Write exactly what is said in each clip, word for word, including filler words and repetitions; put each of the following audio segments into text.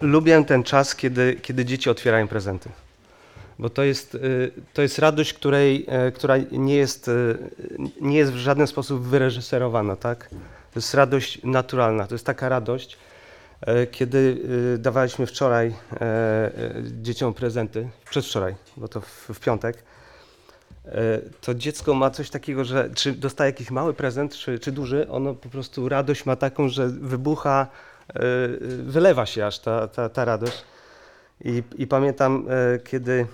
lubię ten czas, kiedy, kiedy dzieci otwierają prezenty. Bo to jest, to jest radość, której, która nie jest, nie jest w żaden sposób wyreżyserowana, tak? To jest radość naturalna. To jest taka radość, kiedy dawaliśmy wczoraj dzieciom prezenty, przedwczoraj, bo to w, w piątek, to dziecko ma coś takiego, że czy dostaje jakiś mały prezent, czy, czy duży, ono po prostu radość ma taką, że wybucha, wylewa się aż ta, ta, ta radość. I, i pamiętam, kiedy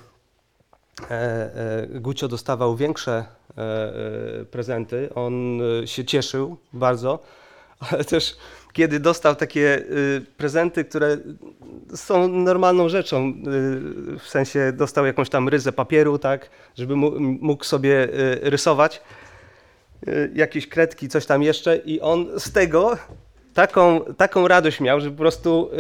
Gucio dostawał większe prezenty, on się cieszył bardzo, ale też kiedy dostał takie prezenty, które są normalną rzeczą, w sensie dostał jakąś tam ryzę papieru, tak, żeby mógł sobie rysować, jakieś kredki, coś tam jeszcze i on z tego taką, taką radość miał, że po prostu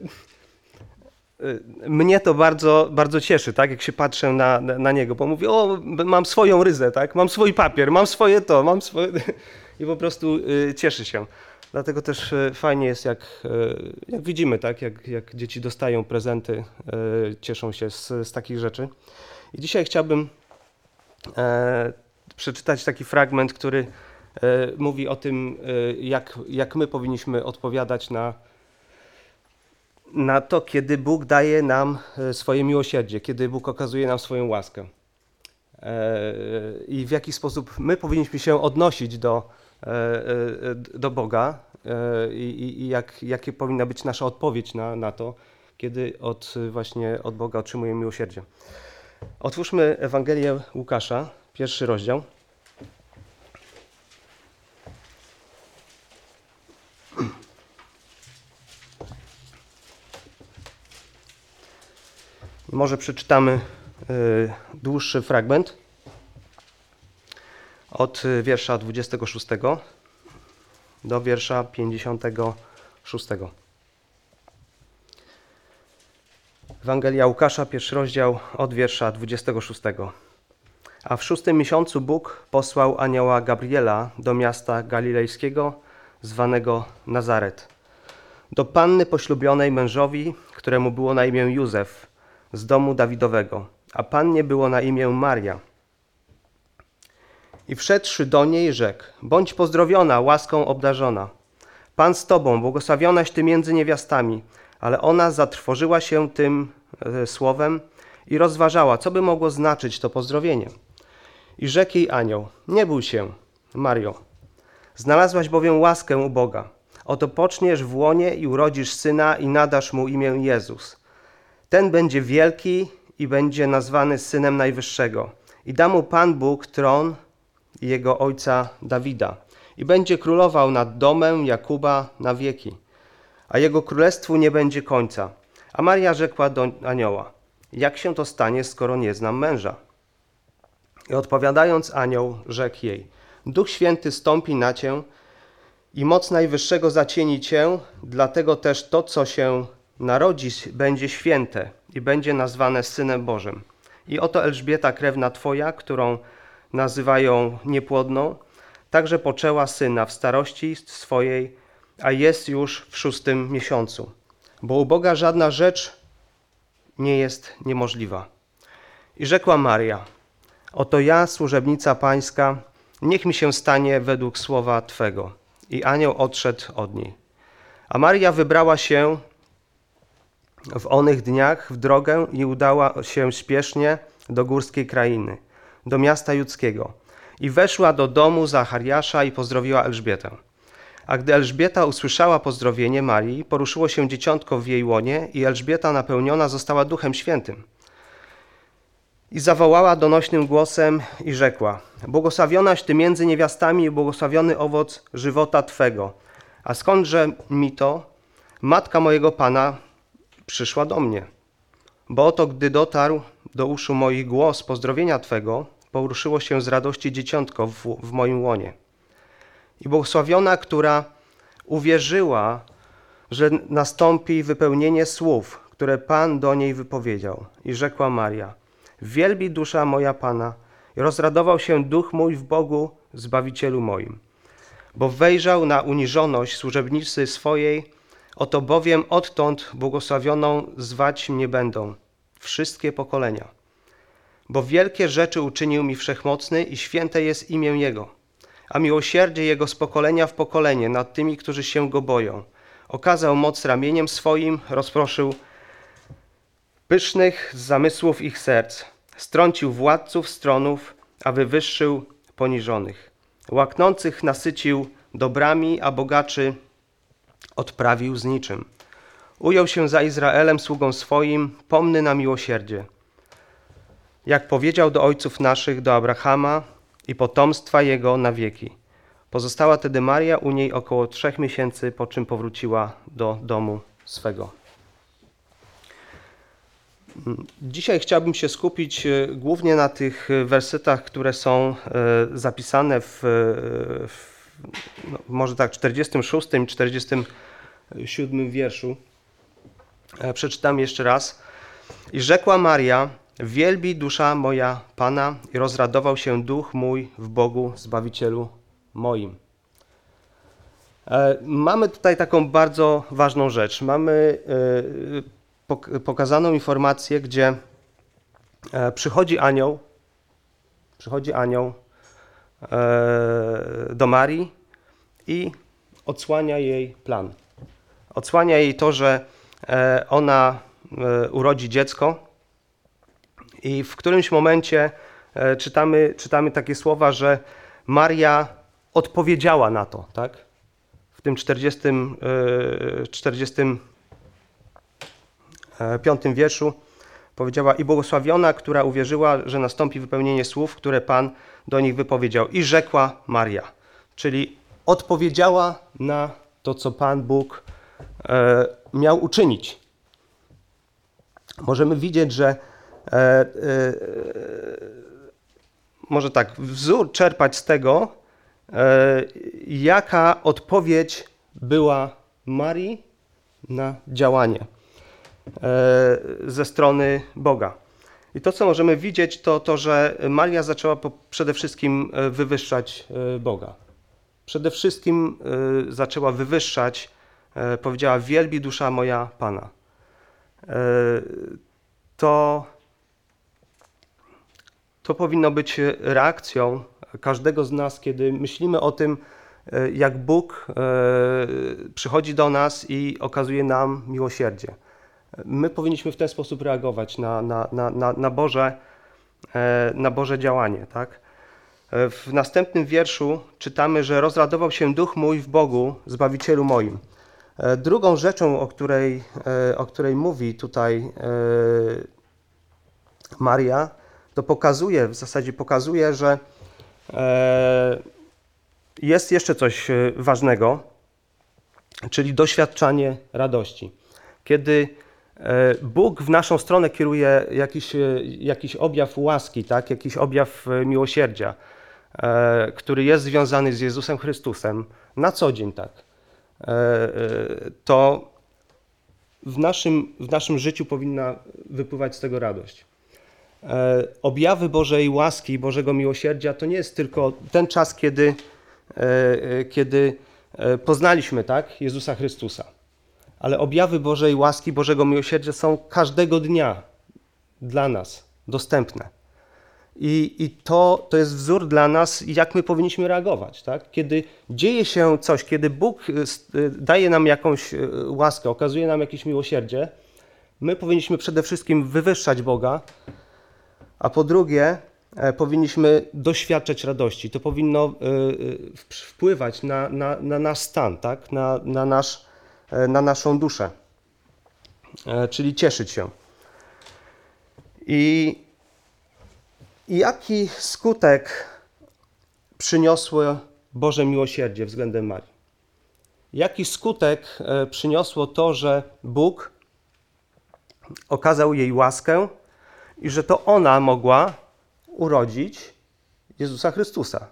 mnie to bardzo, bardzo cieszy, tak, jak się patrzę na, na niego, bo mówię, o, mam swoją ryzę, tak, mam swój papier, mam swoje to, mam swoje i po prostu cieszy się. Dlatego też fajnie jest, jak, jak widzimy, tak, jak, jak dzieci dostają prezenty, cieszą się z, z takich rzeczy. I dzisiaj chciałbym e, przeczytać taki fragment, który e, mówi o tym, e, jak, jak my powinniśmy odpowiadać na na to, kiedy Bóg daje nam swoje miłosierdzie, kiedy Bóg okazuje nam swoją łaskę. I w jaki sposób my powinniśmy się odnosić do, do Boga i, i jak, jakie powinna być nasza odpowiedź na, na to, kiedy od, właśnie od Boga otrzymujemy miłosierdzie. Otwórzmy Ewangelię Łukasza, pierwszy rozdział. Może przeczytamy y, dłuższy fragment od wiersza dwudziestego szóstego do wiersza pięćdziesiątego szóstego. Ewangelia Łukasza, pierwszy rozdział od wiersza dwudziestego szóstego. A w szóstym miesiącu Bóg posłał anioła Gabriela do miasta galilejskiego zwanego Nazaret, do panny poślubionej mężowi, któremu było na imię Józef, z domu Dawidowego, a pannie było na imię Maria. I wszedłszy do niej, rzekł: bądź pozdrowiona, łaską obdarzona. Pan z tobą, błogosławionaś ty między niewiastami. Ale ona zatrwożyła się tym e, słowem i rozważała, co by mogło znaczyć to pozdrowienie. I rzekł jej anioł: nie bój się, Mario, znalazłaś bowiem łaskę u Boga. Oto poczniesz w łonie i urodzisz syna i nadasz mu imię Jezus. Ten będzie wielki i będzie nazwany Synem Najwyższego. I da mu Pan Bóg tron jego ojca Dawida. I będzie królował nad domem Jakuba na wieki. A jego królestwu nie będzie końca. A Maria rzekła do anioła: jak się to stanie, skoro nie znam męża? I odpowiadając anioł, rzekł jej: Duch Święty stąpi na cię i moc Najwyższego zacieni cię, dlatego też to, co się narodzi, będzie święte i będzie nazwane Synem Bożym. I oto Elżbieta, krewna twoja, którą nazywają niepłodną, także poczęła syna w starości swojej, a jest już w szóstym miesiącu. Bo u Boga żadna rzecz nie jest niemożliwa. I rzekła Maria: oto ja, służebnica pańska, niech mi się stanie według słowa Twego. I anioł odszedł od niej. A Maria wybrała się w onych dniach w drogę i udała się śpiesznie do górskiej krainy, do miasta judzkiego. I weszła do domu Zachariasza i pozdrowiła Elżbietę. A gdy Elżbieta usłyszała pozdrowienie Marii, poruszyło się dzieciątko w jej łonie i Elżbieta napełniona została Duchem Świętym. I zawołała donośnym głosem i rzekła: błogosławionaś Ty między niewiastami i błogosławiony owoc żywota Twego. A skądże mi to? Matka mojego Pana przyszła do mnie. Bo oto, gdy dotarł do uszu moich głos pozdrowienia Twego, poruszyło się z radości dzieciątko w, w moim łonie. I błogosławiona, która uwierzyła, że nastąpi wypełnienie słów, które Pan do niej wypowiedział. I rzekła Maria: wielbi dusza moja Pana i rozradował się duch mój w Bogu, Zbawicielu moim. Bo wejrzał na uniżoność służebnicy swojej. Oto bowiem odtąd błogosławioną zwać mnie będą wszystkie pokolenia. Bo wielkie rzeczy uczynił mi Wszechmocny i święte jest imię Jego, a miłosierdzie Jego z pokolenia w pokolenie nad tymi, którzy się Go boją. Okazał moc ramieniem swoim, rozproszył pysznych z zamysłów ich serc, strącił władców stronów, a wywyższył poniżonych. Łaknących nasycił dobrami, a bogaczy odprawił z niczym. Ujął się za Izraelem sługą swoim, pomny na miłosierdzie. Jak powiedział do ojców naszych, do Abrahama i potomstwa jego na wieki. Pozostała tedy Maria u niej około trzech miesięcy, po czym powróciła do domu swego. Dzisiaj chciałbym się skupić głównie na tych wersetach, które są zapisane w, w no, może tak czterdziestym szóstym i czterdziestym siódmym wierszu. Przeczytam jeszcze raz. I rzekła Maria: wielbi dusza moja Pana i rozradował się duch mój w Bogu Zbawicielu moim. Mamy tutaj taką bardzo ważną rzecz. Mamy pokazaną informację, gdzie przychodzi anioł, przychodzi anioł do Marii i odsłania jej plan. Odsłania jej to, że ona urodzi dziecko i w którymś momencie czytamy, czytamy takie słowa, że Maria odpowiedziała na to, tak? W tym czterdziestym, czterdziestym piątym wierszu powiedziała: i błogosławiona, która uwierzyła, że nastąpi wypełnienie słów, które Pan do nich wypowiedział. I rzekła Maria, czyli odpowiedziała na to, co Pan Bóg e, miał uczynić. Możemy widzieć, że e, e, może tak, wzór czerpać z tego, e, jaka odpowiedź była Marii na działanie ze strony Boga. I to, co możemy widzieć, to to, że Maria zaczęła po, przede wszystkim wywyższać Boga. Przede wszystkim zaczęła wywyższać, powiedziała: wielbi dusza moja Pana. To, to powinno być reakcją każdego z nas, kiedy myślimy o tym, jak Bóg przychodzi do nas i okazuje nam miłosierdzie. My powinniśmy w ten sposób reagować na, na, na, na, Boże, na Boże działanie. Tak? W następnym wierszu czytamy, że rozradował się duch mój w Bogu, Zbawicielu moim. Drugą rzeczą, o której, o której mówi tutaj Maria, to pokazuje, w zasadzie pokazuje, że jest jeszcze coś ważnego, czyli doświadczanie radości. Kiedy Bóg w naszą stronę kieruje jakiś, jakiś objaw łaski, tak? Jakiś objaw miłosierdzia, który jest związany z Jezusem Chrystusem na co dzień, tak? To w naszym, w naszym życiu powinna wypływać z tego radość. Objawy Bożej łaski, Bożego miłosierdzia to nie jest tylko ten czas, kiedy, kiedy poznaliśmy, tak? Jezusa Chrystusa. Ale objawy Bożej łaski, Bożego miłosierdzia są każdego dnia dla nas dostępne. I, i to, to jest wzór dla nas, jak my powinniśmy reagować. Tak? Kiedy dzieje się coś, kiedy Bóg daje nam jakąś łaskę, okazuje nam jakieś miłosierdzie, my powinniśmy przede wszystkim wywyższać Boga, a po drugie powinniśmy doświadczać radości. To powinno wpływać na, na, na nasz stan, tak? na, na nasz na naszą duszę, czyli cieszyć się. I, i jaki skutek przyniosło Boże miłosierdzie względem Marii? Jaki skutek przyniosło to, że Bóg okazał jej łaskę i że to ona mogła urodzić Jezusa Chrystusa?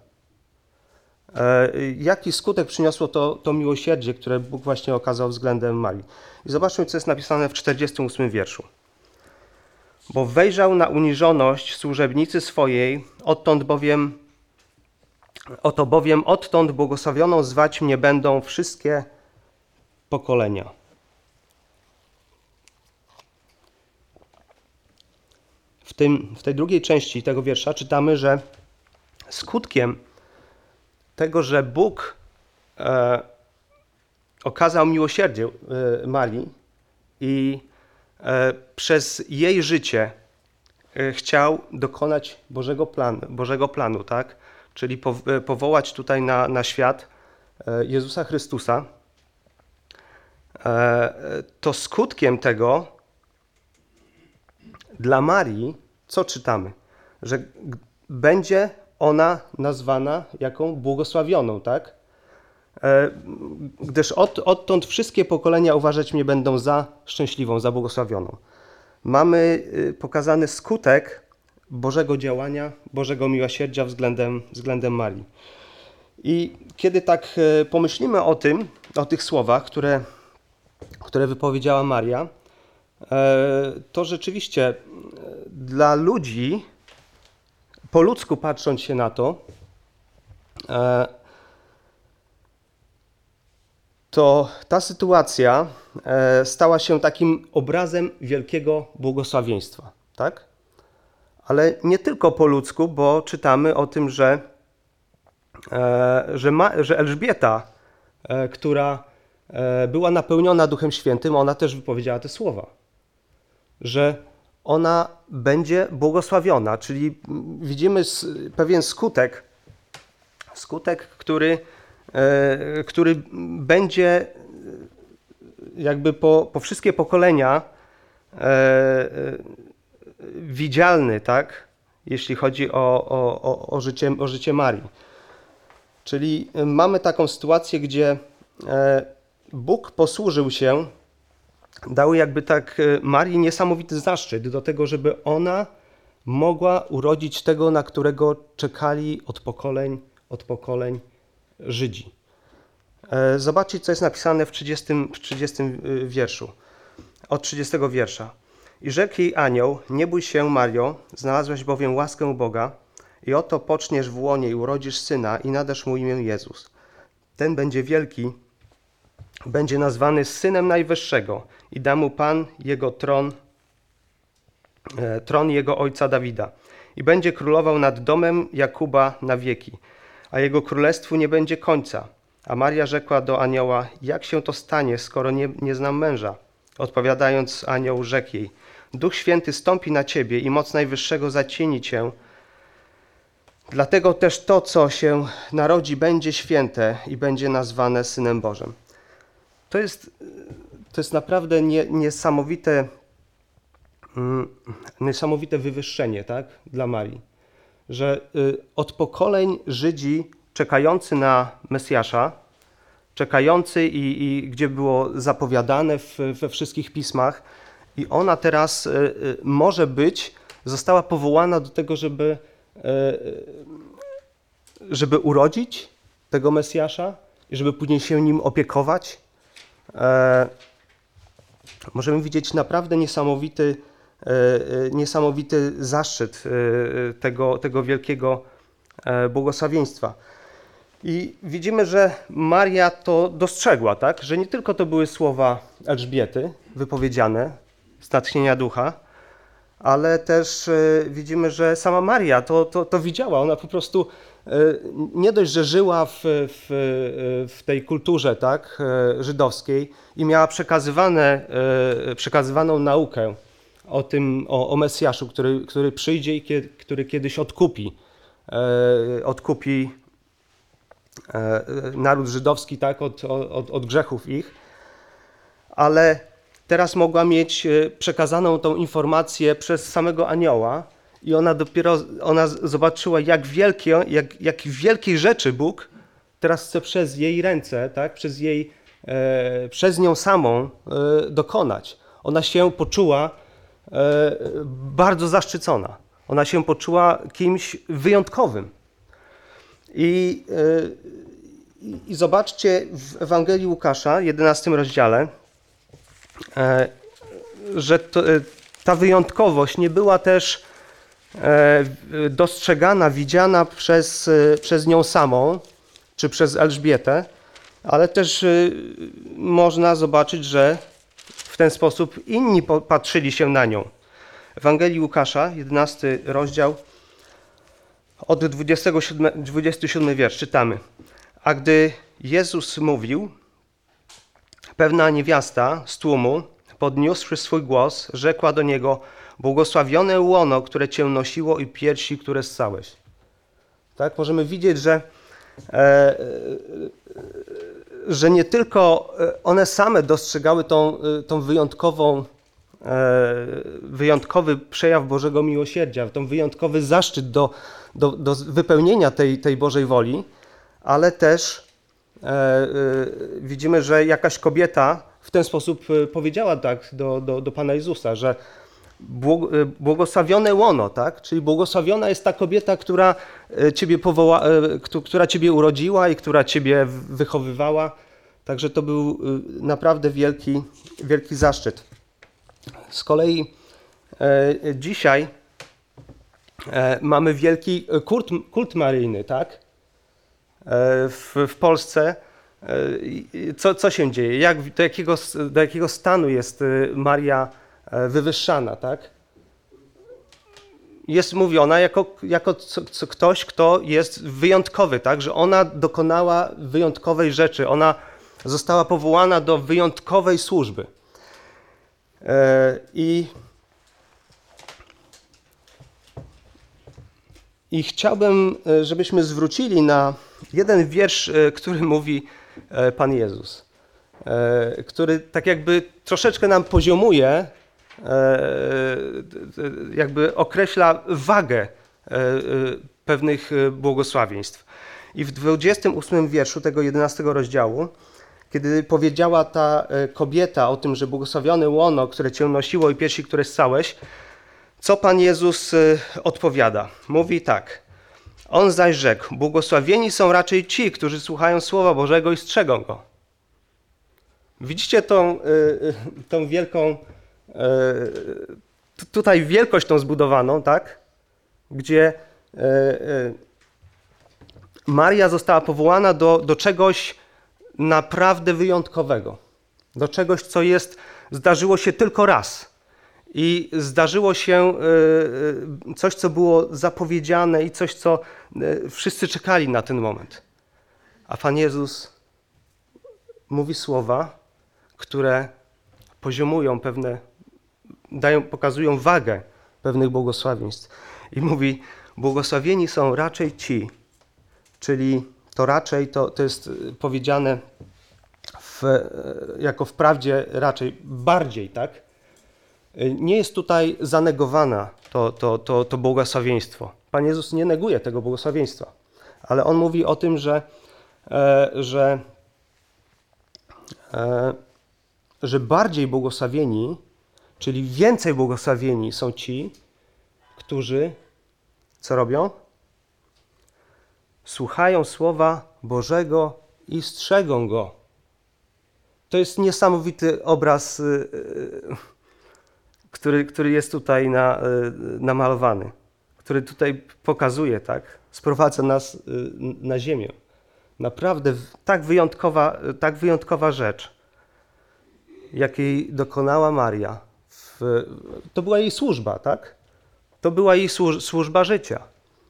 Jaki skutek przyniosło to, to miłosierdzie, które Bóg właśnie okazał względem Marii? I zobaczmy, co jest napisane w czterdziestym ósmym wierszu. Bo wejrzał na uniżoność służebnicy swojej, odtąd bowiem, oto bowiem odtąd błogosławioną zwać mnie będą wszystkie pokolenia. w, tym, w tej drugiej części tego wiersza czytamy, że skutkiem tego, że Bóg e, okazał miłosierdzie e, Marii i e, przez jej życie e, chciał dokonać Bożego planu, Bożego planu, tak? Czyli po, e, powołać tutaj na, na świat e, Jezusa Chrystusa, e, to skutkiem tego dla Marii, co czytamy? Że będzie ona nazwana jaką błogosławioną, tak? Gdyż od, odtąd wszystkie pokolenia uważać mnie będą za szczęśliwą, za błogosławioną. Mamy pokazany skutek Bożego działania, Bożego miłosierdzia względem, względem Marii. I kiedy tak pomyślimy o tym, o tych słowach, które, które wypowiedziała Maria, to rzeczywiście dla ludzi, po ludzku patrząc się na to, to ta sytuacja stała się takim obrazem wielkiego błogosławieństwa, tak? Ale nie tylko po ludzku, bo czytamy o tym, że, że, Ma, że Elżbieta, która była napełniona Duchem Świętym, ona też wypowiedziała te słowa, że ona będzie błogosławiona, czyli widzimy pewien skutek, skutek, który, który będzie jakby po, po wszystkie pokolenia widzialny, tak? Jeśli chodzi o, o, o, życie, o życie Marii. Czyli mamy taką sytuację, gdzie Bóg posłużył się, dał jakby tak Marii niesamowity zaszczyt do tego, żeby ona mogła urodzić tego, na którego czekali od pokoleń, od pokoleń Żydzi. Zobaczcie, co jest napisane w trzydziestym, w trzydziestym wierszu, od trzydziestego wiersza. I rzekł jej anioł, nie bój się, Mario, znalazłeś bowiem łaskę Boga i oto poczniesz w łonie i urodzisz syna i nadasz mu imię Jezus. Ten będzie wielki, będzie nazwany Synem Najwyższego i da mu Pan jego tron, e, tron jego ojca Dawida. I będzie królował nad domem Jakuba na wieki, a jego królestwu nie będzie końca. A Maria rzekła do anioła, jak się to stanie, skoro nie, nie znam męża? Odpowiadając, anioł rzekł jej, Duch Święty stąpi na ciebie i moc Najwyższego zacieni cię. Dlatego też to, co się narodzi, będzie święte i będzie nazwane Synem Bożym. To jest, to jest naprawdę nie, niesamowite, mm, niesamowite wywyższenie, tak, dla Marii, że y, od pokoleń Żydzi czekający na Mesjasza, czekający i, i gdzie było zapowiadane w, we wszystkich pismach, i ona teraz y, y, może być, została powołana do tego, żeby, y, żeby urodzić tego Mesjasza i żeby później się nim opiekować. E, możemy widzieć naprawdę niesamowity, e, niesamowity zaszczyt e, tego, tego wielkiego e, błogosławieństwa. I widzimy, że Maria to dostrzegła, tak? Że nie tylko to były słowa Elżbiety wypowiedziane z natchnienia ducha, ale też e, widzimy, że sama Maria to, to, to widziała. Ona po prostu e, nie dość, że żyła w, w, w tej kulturze, tak, e, żydowskiej i miała przekazywane, e, przekazywaną naukę o tym, o, o Mesjaszu, który, który przyjdzie i kiedy, który kiedyś odkupi, e, odkupi e, naród żydowski, tak, od, od, od grzechów ich, ale teraz mogła mieć przekazaną tą informację przez samego anioła i ona dopiero ona zobaczyła, jak, wielkie, jak, jak wielkiej rzeczy Bóg teraz chce przez jej ręce, tak, przez, jej, e, przez nią samą e, dokonać. Ona się poczuła e, bardzo zaszczycona. Ona się poczuła kimś wyjątkowym. I, e, i zobaczcie w Ewangelii Łukasza, jedenastym rozdziale, że to, ta wyjątkowość nie była też dostrzegana, widziana przez, przez nią samą, czy przez Elżbietę, ale też można zobaczyć, że w ten sposób inni patrzyli się na nią. Ewangelii Łukasza, jedenasty rozdział, od dwudziestego siódmego, dwudziesty siódmy wiersz czytamy. A gdy Jezus mówił, pewna niewiasta z tłumu, podniósłszy swój głos, rzekła do Niego: błogosławione łono, które Cię nosiło i piersi, które ssałeś. Tak, możemy widzieć, że, e, że nie tylko one same dostrzegały tą, tą wyjątkową, e, wyjątkowy przejaw Bożego miłosierdzia, tą wyjątkowy zaszczyt do, do, do wypełnienia tej, tej Bożej woli, ale też e, e, widzimy, że jakaś kobieta w ten sposób powiedziała tak do, do, do Pana Jezusa, że błogosławione łono, tak? Czyli błogosławiona jest ta kobieta, która ciebie powoła, która ciebie urodziła i która ciebie wychowywała. Także to był naprawdę wielki, wielki zaszczyt. Z kolei e, dzisiaj e, mamy wielki kult, kult maryjny, tak? E, w, w Polsce. E, co, co się dzieje? Jak, do, jakiego, do jakiego stanu jest Maria wywyższana, tak? Jest mówiona jako, jako co, co ktoś, kto jest wyjątkowy, tak? Że ona dokonała wyjątkowej rzeczy, ona została powołana do wyjątkowej służby. I, i chciałbym, żebyśmy zwrócili na jeden wiersz, który mówi Pan Jezus, który tak jakby troszeczkę nam poziomuje, jakby określa wagę pewnych błogosławieństw. I w dwudziestym ósmym wierszu tego jedenastego rozdziału, kiedy powiedziała ta kobieta o tym, że błogosławione łono, które Cię nosiło i piersi, które ssałeś, co Pan Jezus odpowiada? Mówi tak: On zaś rzekł: błogosławieni są raczej ci, którzy słuchają Słowa Bożego i strzegą Go. Widzicie tą, tą wielką, tutaj wielkość tą zbudowaną, tak? Gdzie Maria została powołana do, do czegoś naprawdę wyjątkowego. Do czegoś, co jest, zdarzyło się tylko raz. I zdarzyło się coś, co było zapowiedziane i coś, co wszyscy czekali na ten moment. A Pan Jezus mówi słowa, które poziomują pewne, dają, pokazują wagę pewnych błogosławieństw. I mówi: błogosławieni są raczej ci, czyli to raczej, to, to jest powiedziane w, jako wprawdzie raczej, bardziej, tak? Nie jest tutaj zanegowana to, to, to, to błogosławieństwo. Pan Jezus nie neguje tego błogosławieństwa, ale On mówi o tym, że, e, że, e, że bardziej błogosławieni, czyli więcej błogosławieni są ci, którzy co robią? Słuchają Słowa Bożego i strzegą Go. To jest niesamowity obraz, który, który jest tutaj na, namalowany, który tutaj pokazuje, tak? Sprowadza nas na ziemię. Naprawdę tak wyjątkowa, tak wyjątkowa rzecz, jakiej dokonała Maria. W, to była jej służba, tak? To była jej służ, służba życia.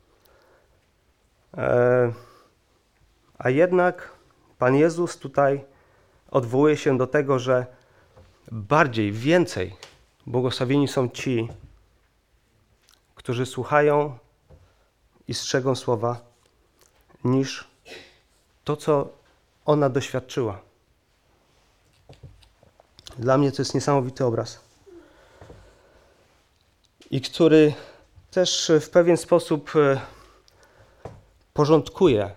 E, a jednak Pan Jezus tutaj odwołuje się do tego, że bardziej, więcej błogosławieni są ci, którzy słuchają i strzegą Słowa, niż to, co ona doświadczyła. Dla mnie to jest niesamowity obraz. I który też w pewien sposób porządkuje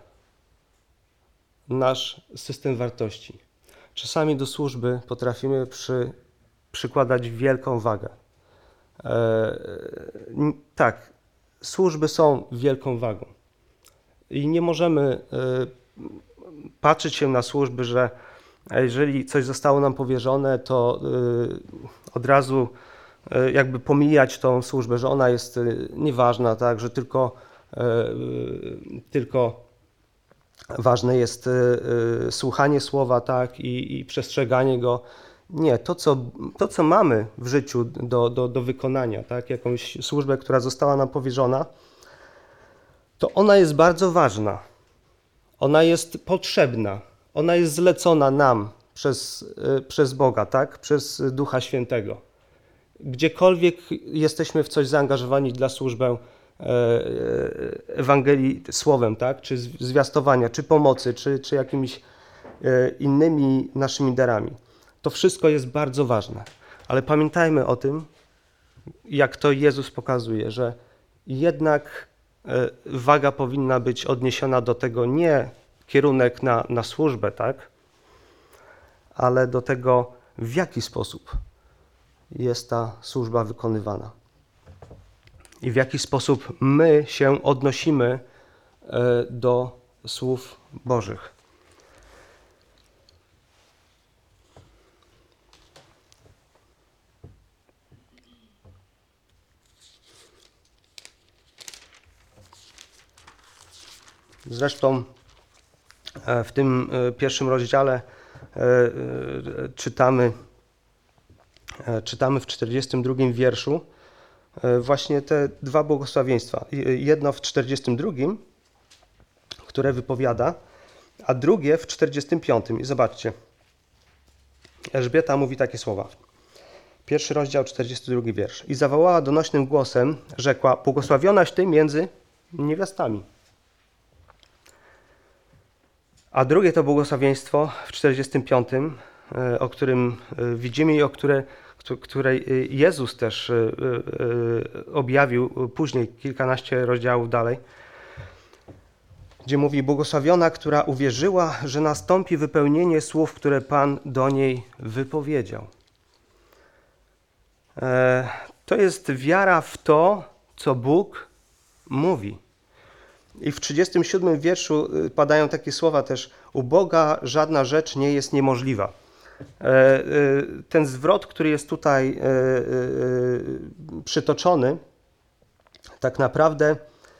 nasz system wartości. Czasami do służby potrafimy przy, przykładać wielką wagę. E, tak, służby są wielką wagą. I nie możemy e, patrzeć się na służby, że jeżeli coś zostało nam powierzone, to e, od razu e, jakby pomijać tą służbę, że ona jest e, nieważna, tak, że tylko, e, tylko ważne jest y, y, słuchanie słowa, tak, i, i przestrzeganie go. Nie, to co, to, co mamy w życiu do, do, do wykonania, tak? Jakąś służbę, która została nam powierzona, to ona jest bardzo ważna. Ona jest potrzebna. Ona jest zlecona nam przez, przez Boga, tak? Przez Ducha Świętego. Gdziekolwiek jesteśmy w coś zaangażowani dla służby Ewangelii słowem, tak? Czy zwiastowania, czy pomocy, czy, czy jakimiś innymi naszymi darami. To wszystko jest bardzo ważne. Ale pamiętajmy o tym, jak to Jezus pokazuje, że jednak waga powinna być odniesiona do tego nie kierunek na, na służbę, tak? Ale do tego, w jaki sposób jest ta służba wykonywana. I w jaki sposób my się odnosimy do słów Bożych. Zresztą w tym pierwszym rozdziale czytamy, czytamy w czterdziestym drugim wierszu właśnie te dwa błogosławieństwa. Jedno w czterdziestym drugim, które wypowiada, a drugie w czterdziestym piątym. I zobaczcie, Elżbieta mówi takie słowa. Pierwszy rozdział, czterdziesty drugi wiersz. I zawołała donośnym głosem, rzekła, błogosławionaś Ty między niewiastami. A drugie to błogosławieństwo w czterdziestym piątym, o którym widzimy i o które, które Jezus też objawił później, kilkanaście rozdziałów dalej, gdzie mówi, błogosławiona, która uwierzyła, że nastąpi wypełnienie słów, które Pan do niej wypowiedział. To jest wiara w to, co Bóg mówi. I w trzydziestym siódmym wierszu padają takie słowa też, u Boga żadna rzecz nie jest niemożliwa. Ten zwrot, który jest tutaj przytoczony, tak naprawdę,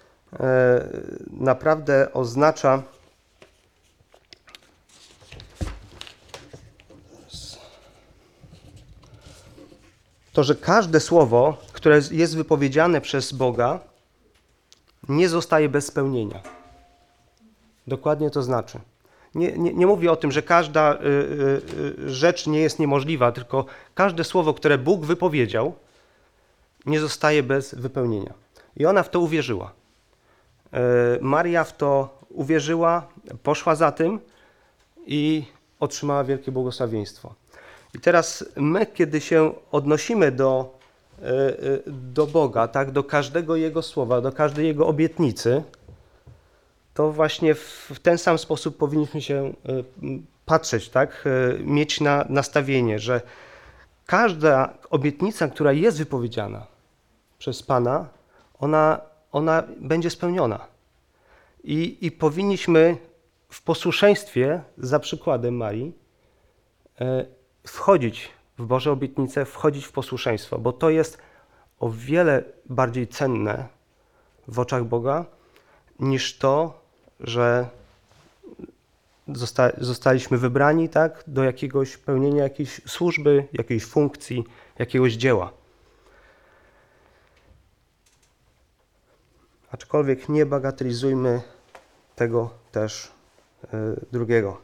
naprawdę oznacza to, że każde słowo, które jest wypowiedziane przez Boga, nie zostaje bez spełnienia. Dokładnie to znaczy. Nie, nie, nie mówię o tym, że każda y, y, rzecz nie jest niemożliwa, tylko każde słowo, które Bóg wypowiedział, nie zostaje bez wypełnienia. I ona w to uwierzyła. Y, Maria w to uwierzyła, poszła za tym i otrzymała wielkie błogosławieństwo. I teraz my, kiedy się odnosimy do, y, do Boga, tak, do każdego Jego słowa, do każdej Jego obietnicy, to właśnie w ten sam sposób powinniśmy się patrzeć, tak? Mieć na nastawienie, że każda obietnica, która jest wypowiedziana przez Pana, ona, ona będzie spełniona. I, I powinniśmy w posłuszeństwie, za przykładem Marii, wchodzić w Boże obietnice, wchodzić w posłuszeństwo, bo to jest o wiele bardziej cenne w oczach Boga, niż to, że zosta zostaliśmy wybrani, tak, do jakiegoś pełnienia jakiejś służby, jakiejś funkcji, jakiegoś dzieła. Aczkolwiek nie bagatelizujmy tego też y, drugiego.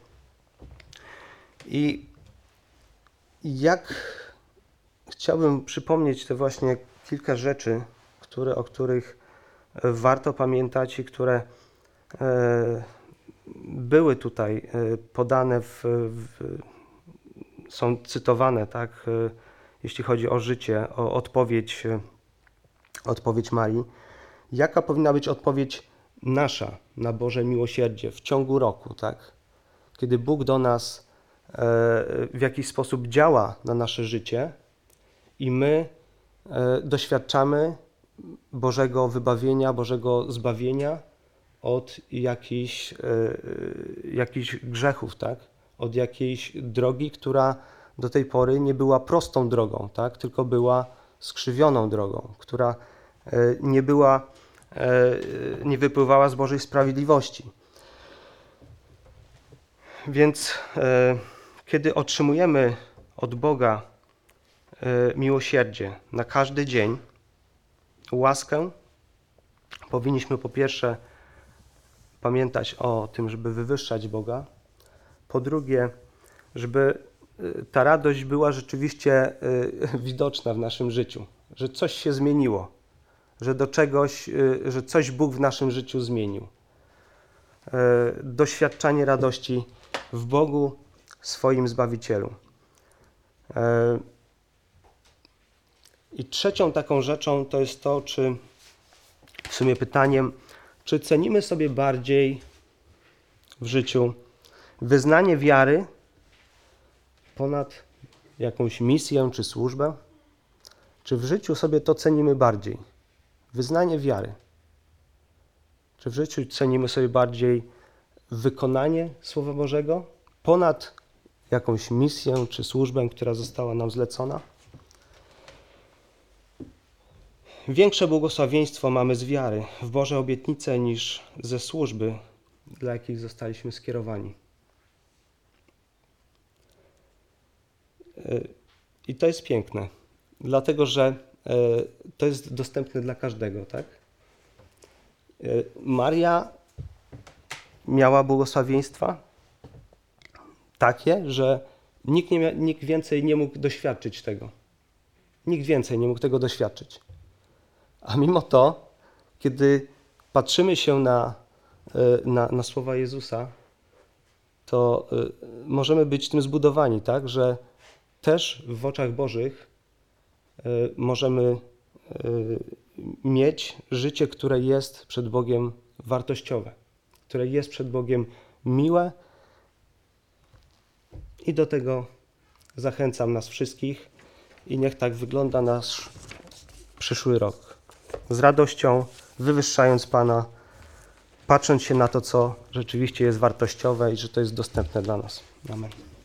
I jak chciałbym przypomnieć te właśnie kilka rzeczy, które, o których warto pamiętać i które e, były tutaj e, podane, w, w, są cytowane, tak, e, jeśli chodzi o życie, o odpowiedź, e, odpowiedź Marii. Jaka powinna być odpowiedź nasza na Boże miłosierdzie w ciągu roku, tak? Kiedy Bóg do nas e, w jakiś sposób działa na nasze życie i my e, doświadczamy Bożego wybawienia, Bożego zbawienia od jakichś, y, jakichś grzechów, tak? Od jakiejś drogi, która do tej pory nie była prostą drogą, tak? Tylko była skrzywioną drogą, która y, nie była, y, nie wypływała z Bożej sprawiedliwości. Więc y, kiedy otrzymujemy od Boga y, miłosierdzie na każdy dzień, łaskę, powinniśmy po pierwsze pamiętać o tym, żeby wywyższać Boga. Po drugie, żeby y, ta radość była rzeczywiście y, widoczna w naszym życiu, że coś się zmieniło, że do czegoś, y, że coś Bóg w naszym życiu zmienił. Y, doświadczanie radości w Bogu, swoim Zbawicielu. Y, I trzecią taką rzeczą to jest to, czy w sumie pytaniem, czy cenimy sobie bardziej w życiu wyznanie wiary ponad jakąś misję czy służbę? Czy w życiu sobie to cenimy bardziej? Wyznanie wiary. Czy w życiu cenimy sobie bardziej wykonanie Słowa Bożego ponad jakąś misję czy służbę, która została nam zlecona? Większe błogosławieństwo mamy z wiary w Boże obietnice niż ze służby, dla jakich zostaliśmy skierowani. I to jest piękne, dlatego że to jest dostępne dla każdego, tak? Maria miała błogosławieństwa takie, że nikt, nie mia, nikt więcej nie mógł doświadczyć tego. Nikt więcej nie mógł tego doświadczyć. A mimo to, kiedy patrzymy się na, na, na słowa Jezusa, to możemy być tym zbudowani, tak, że też w oczach Bożych możemy mieć życie, które jest przed Bogiem wartościowe, które jest przed Bogiem miłe i do tego zachęcam nas wszystkich i niech tak wygląda nasz przyszły rok. Z radością, wywyższając Pana, patrząc się na to, co rzeczywiście jest wartościowe i że to jest dostępne dla nas. Amen.